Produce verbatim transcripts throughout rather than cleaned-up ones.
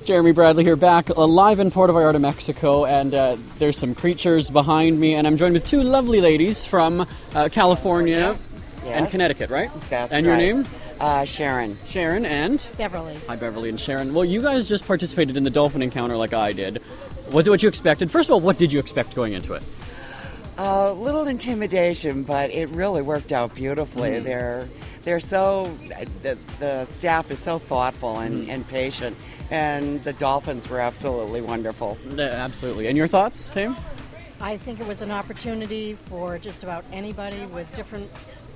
Jeremy Bradley here, back uh, live in Puerto Vallarta, Mexico, and uh, there's some creatures behind me, and I'm joined with two lovely ladies from uh, California Yes. and Connecticut, right? That's and your right. name? Uh, Sharon. Sharon and? Beverly. Hi, Beverly and Sharon. Well, you guys just participated in the dolphin encounter like I did. Was it what you expected? First of all, what did you expect going into it? A little intimidation, but it really worked out beautifully. Mm. They're they're so the, the staff is so thoughtful and, Mm. and patient, and the dolphins were absolutely wonderful. Yeah, absolutely. And your thoughts, Sam? I think it was an opportunity for just about anybody with different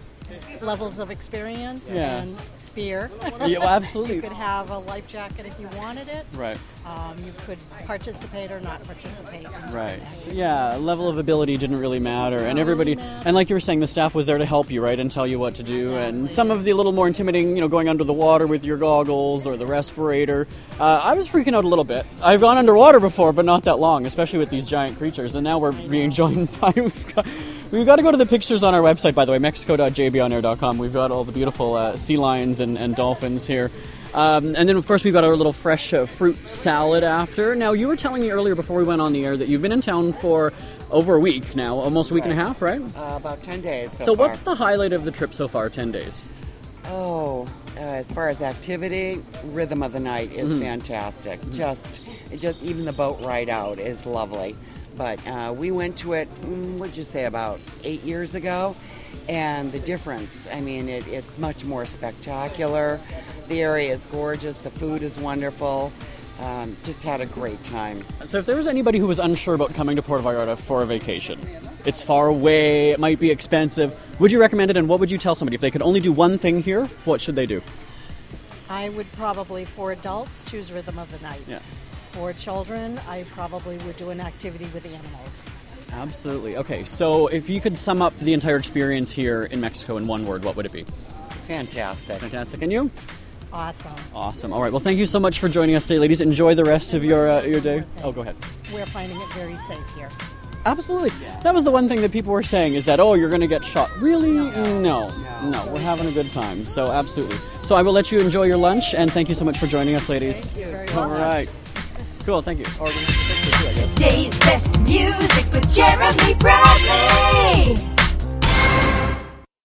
levels of experience Yeah. and fear. Yeah, well, absolutely. You could have a life jacket if you wanted it. Right. Um, you could participate or not participate. in different Right. activities. Yeah, level of ability didn't really matter. And No, everybody, no. and like you were saying, the staff was there to help you, right, and tell you what to do. And Exactly. some of the little more intimidating, you know, going under the water with your goggles or the respirator. Uh, I was freaking out a little bit. I've gone underwater before, but not that long, especially with these giant creatures. And now we're being joined by... We've got, we've got to go to the pictures on our website, by the way, mexico dot j b on air dot com. We've got all the beautiful uh, sea lions and, and dolphins here. Um, and then, of course, we've got our little fresh uh, fruit salad after. Now, you were telling me earlier before we went on the air that you've been in town for over a week now, almost a week and a Right. half, right? Uh, about ten days so, So far. what's the highlight of the trip so far, ten days? Oh, uh, as far as activity, Rhythm of the Night is Mm-hmm. fantastic. Just, it just even the boat ride out is lovely. But uh, we went to it, mm, what'd you say, about eight years ago, and the difference. I mean, it, it's much more spectacular. The area is gorgeous. The food is wonderful. Um, just had a great time. So if there was anybody who was unsure about coming to Puerto Vallarta for a vacation, it's far away, it might be expensive, would you recommend it, and what would you tell somebody? If they could only do one thing here, what should they do? I would probably, for adults, choose Rhythm of the Night. Yeah. For children, I probably would do an activity with animals. Absolutely. Okay, so if you could sum up the entire experience here in Mexico in one word, what would it be? Fantastic. Fantastic. And you? Awesome. Awesome. All right. Well, thank you so much for joining us today, ladies. Enjoy the rest of your uh, your day. Oh, go ahead. We're finding it very safe here. Absolutely. That was the one thing that people were saying is that, oh, you're going to get shot. Really? No. No. No. We're having a good time. So, absolutely. So, I will let you enjoy your lunch, and thank you so much for joining us, ladies. Thank you very All much. right. Cool. Thank you. Or we're gonna have to fix it too, I guess. Today's best music with Jeremy Bradley.